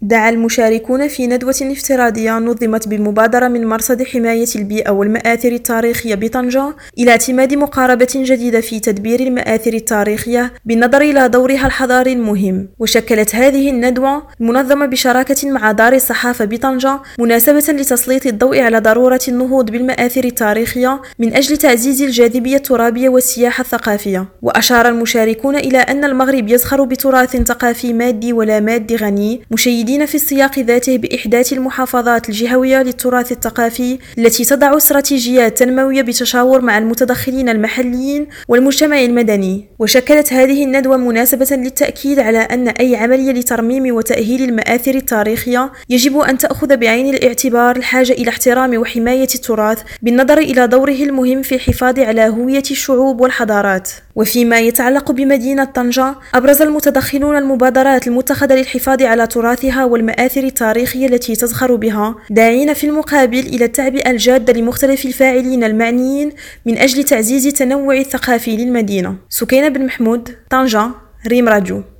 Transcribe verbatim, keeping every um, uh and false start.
دعا المشاركون في ندوة افتراضية نظمت بمبادرة من مرصد حماية البيئة والمآثر التاريخية بطنجة إلى اعتماد مقاربة جديدة في تدبير المآثر التاريخية بالنظر إلى دورها الحضاري المهم. وشكلت هذه الندوة المنظمة بشراكة مع دار الصحافة بطنجة مناسبة لتسليط الضوء على ضرورة النهوض بالمآثر التاريخية من أجل تعزيز الجاذبية الترابية والسياحة الثقافية. وأشار المشاركون إلى أن المغرب يزخر بتراث ثقافي مادي ولا مادي غني، مشيدين في السياق ذاته بإحداث المحافظات الجهوية للتراث الثقافي التي تضع استراتيجيات تنموية بتشاور مع المتدخلين المحليين والمجتمع المدني. وشكلت هذه الندوة مناسبة للتأكيد على أن أي عملية لترميم وتأهيل المآثر التاريخية يجب أن تأخذ بعين الاعتبار الحاجة إلى احترام وحماية التراث بالنظر إلى دوره المهم في الحفاظ على هوية الشعوب والحضارات. وفيما يتعلق بمدينة طنجة، أبرز المتدخلون المبادرات المتخذة للحفاظ على تراثها والمآثر التاريخية التي تزخر بها، داعين في المقابل إلى التعبئة الجادة لمختلف الفاعلين المعنيين من أجل تعزيز التنوع الثقافي للمدينة. سكينة بن محمود، طنجة، ريم راديو.